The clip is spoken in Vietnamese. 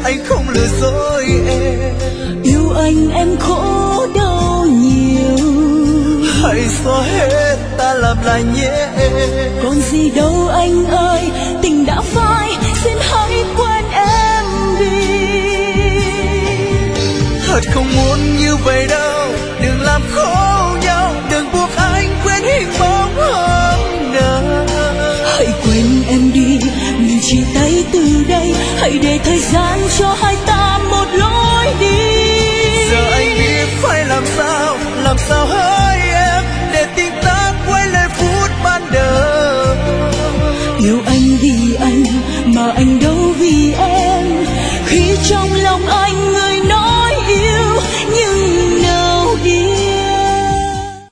anh không lừa dối em. Yêu anh em khổ đau nhiều, hãy xóa hết ta làm lại nhé em. còn gì đâu anh ơi, tình đã phai, xin hãy quên em đi. Thật không muốn như vậy đâu, đừng làm khó